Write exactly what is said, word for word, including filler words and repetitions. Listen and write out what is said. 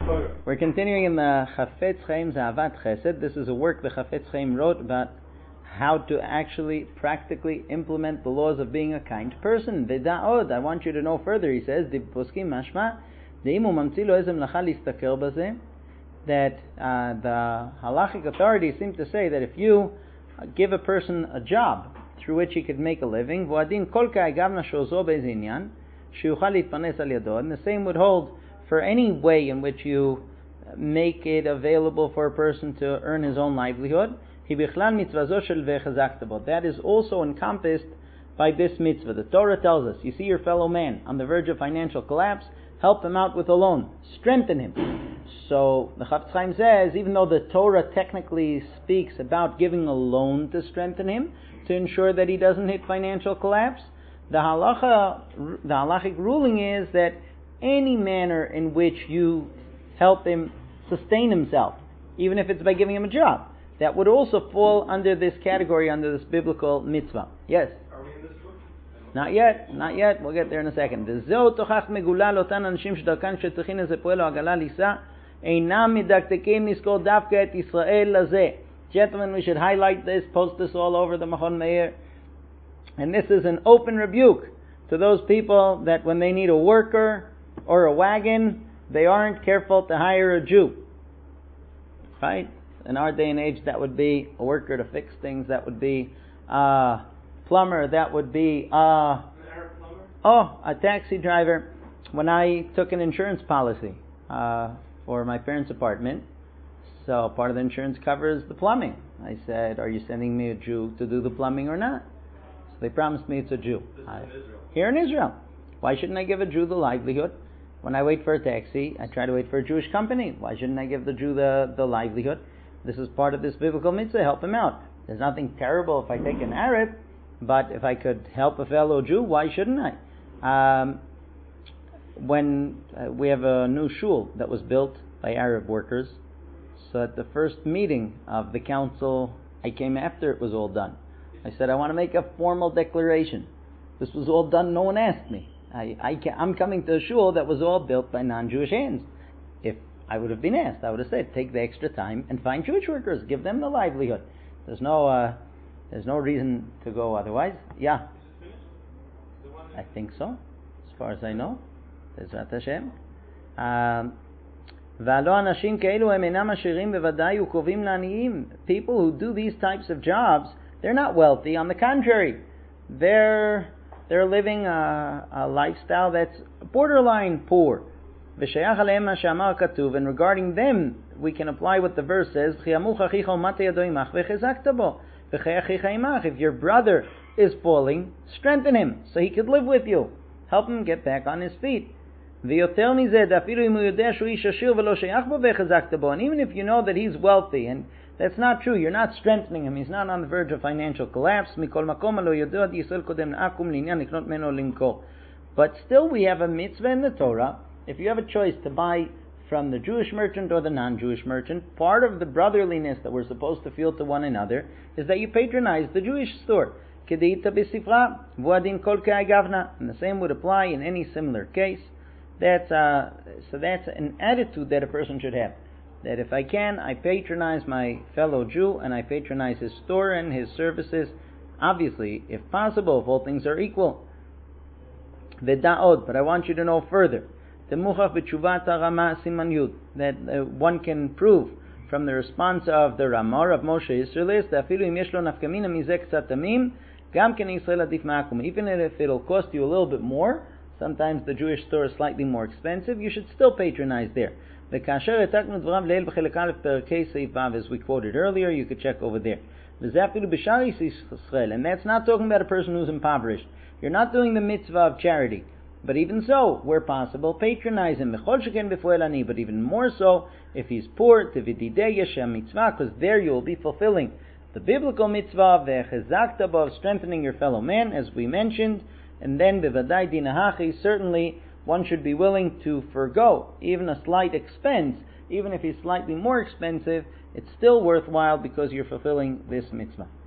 We're continuing in the Chafetz Chaim's Ahavat Chesed. This is a work the Chafetz Chaim wrote about how to actually practically implement the laws of being a kind person. V'da'od, I want you to know further, he says, Poskim mashma, de'imu mamtzi lo ezem lacha listaker bazeh, that uh, the halachic authorities seem to say that if you give a person a job through which he could make a living, v'adin kol ka'agavna shozo bezinyan, sheyuchal litpanes al yado, and the same would hold for any way in which you make it available for a person to earn his own livelihood. That is also encompassed by this mitzvah. The Torah tells us, you see your fellow man on the verge of financial collapse, help him out with a loan, strengthen him. So the Chafetz Chaim says, even though the Torah technically speaks about giving a loan to strengthen him, to ensure that he doesn't hit financial collapse, the halacha, the halachic ruling is that any manner in which you help him sustain himself, even if it's by giving him a job, that would also fall under this category, under this biblical mitzvah. Yes? Are we in this book? Not yet, not yet. We'll get there in a second. Gentlemen, we should highlight this, post this all over the Machon Meir. And this is an open rebuke to those people that when they need a worker or a wagon, they aren't careful to hire a Jew. Right? In our day and age, that would be a worker to fix things. That would be a plumber. That would be a, An Arab plumber? oh, a taxi driver. When I took an insurance policy uh, for my parents' apartment, so part of the insurance covers the plumbing. I said, are you sending me a Jew to do the plumbing or not? So they promised me it's a Jew. This is I, in Israel. Here in Israel. Why shouldn't I give a Jew the livelihood? When I wait for a taxi, I try to wait for a Jewish company. Why shouldn't I give the Jew the, the livelihood? This is part of this biblical mitzvah, help him out. There's nothing terrible if I take an Arab, but if I could help a fellow Jew, why shouldn't I? Um, when uh, we have a new shul that was built by Arab workers, so at the first meeting of the council, I came after it was all done. I said, I want to make a formal declaration. This was all done, no one asked me. I, I can, I'm coming to a shul that was all built by non-Jewish hands. If I would have been asked, I would have said, take the extra time and find Jewish workers, give them the livelihood. There's no uh, there's no reason to go otherwise. Yeah. Is it finished? The one I think so, as far as I know. Bezrat Hashem. Um, והלא אנשים כאלו הם אינם עשירים בוודאי וקובעים לעניים. People who do these types of jobs, they're not wealthy. On the contrary, they're they're living a, a lifestyle that's borderline poor. ושייך עליהם מה שאמר כתוב, and regarding them, we can apply what the verse says, וכי ימוך אחיך ומטה ידו עמך והחזקת בו, וכי אחיך עמך. If your brother is falling, strengthen him, so he could live with you. Help him get back on his feet. ויותר מזה, אפילו אם הוא יודע שהוא איש עשיר ולא שייך בו והחזקת בו, and even if you know that he's wealthy, and that's not true, you're not strengthening him, he's not on the verge of financial collapse, מכל מקום הלא ידוע ישראל קודם לעקום לעניין לקנות ממנו למכור. But still we have a mitzvah in the Torah. If you have a choice to buy from the Jewish merchant or the non-Jewish merchant, part of the brotherliness that we're supposed to feel to one another is that you patronize the Jewish store. Kedeita b'sifra, v'adin kol ka'agavna. And the same would apply in any similar case. That's uh, so that's an attitude that a person should have. That if I can, I patronize my fellow Jew and I patronize his store and his services. Obviously, if possible, if all things are equal. V'da'od, but I want you to know further. The Muchach b'tshuvat Rama Siman Yud, that uh, one can prove from the response of the Ramah of Moshe Yisrael is that afilu im yesh lo nafkamina mizeh ktsat tamim, gam ken Yisrael adif ma'akum. Even if it'll cost you a little bit more, sometimes the Jewish store is slightly more expensive, you should still patronize there. V'kasher etaknu dvarav leil b'chelek aleph perkei seif vav, as we quoted earlier, you could check over there. V'zeh afilu b'shar Yisrael, and that's not talking about a person who's impoverished. You're not doing the mitzvah of charity. But even so, where possible, patronize him. But even more so, if he's poor, because there you will be fulfilling the biblical mitzvah of strengthening your fellow man, as we mentioned. And then, certainly, one should be willing to forego even a slight expense. Even if he's slightly more expensive, it's still worthwhile because you're fulfilling this mitzvah.